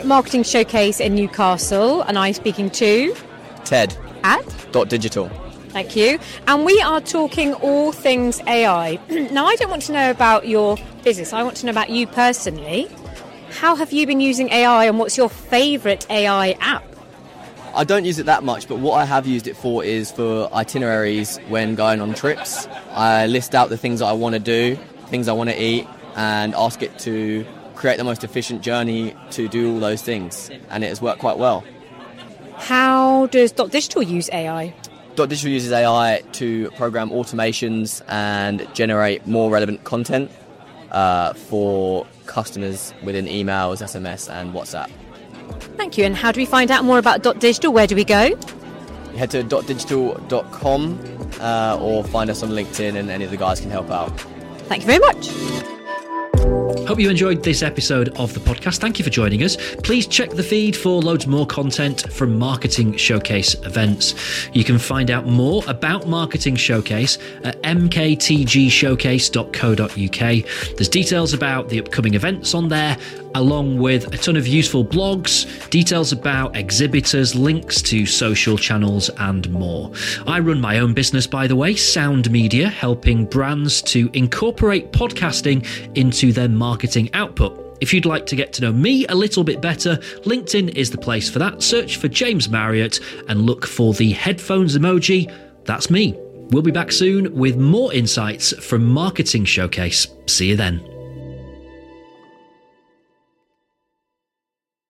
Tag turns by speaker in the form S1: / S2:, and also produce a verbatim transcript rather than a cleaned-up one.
S1: Marketing Showcase in Newcastle, and I'm speaking to
S2: Ted
S1: at
S2: Dot Digital.
S1: Thank you. And we are talking all things A I. Now, I don't want to know about your business. I want to know about you personally. How have you been using A I, and what's your favourite A I app?
S2: I don't use it that much, but what I have used it for is for itineraries when going on trips. I list out the things that I want to do, things I want to eat, and ask it to create the most efficient journey to do all those things. And it has worked quite well.
S1: How does Dot Digital use A I?
S2: Dot Digital uses A I to program automations and generate more relevant content uh, for customers within emails, S M S and WhatsApp.
S1: Thank you. And how do we find out more about Dot Digital? Where do we go?
S2: You head to dot digital dot com uh, or find us on LinkedIn, and any of the guys can help out.
S1: Thank you very much.
S3: Hope you enjoyed this episode of the podcast. Thank you for joining us. Please check the feed for loads more content from Marketing Showcase events. You can find out more about Marketing Showcase at m k t g showcase dot co dot u k. There's details about the upcoming events on there, along with a ton of useful blogs, details about exhibitors, links to social channels and more. I run my own business, by the way, Sound Media, helping brands to incorporate podcasting into their marketing output. If you'd like to get to know me a little bit better, LinkedIn is the place for that. Search for James Marriott and look for the headphones emoji. That's me. We'll be back soon with more insights from Marketing Showcase. See you then.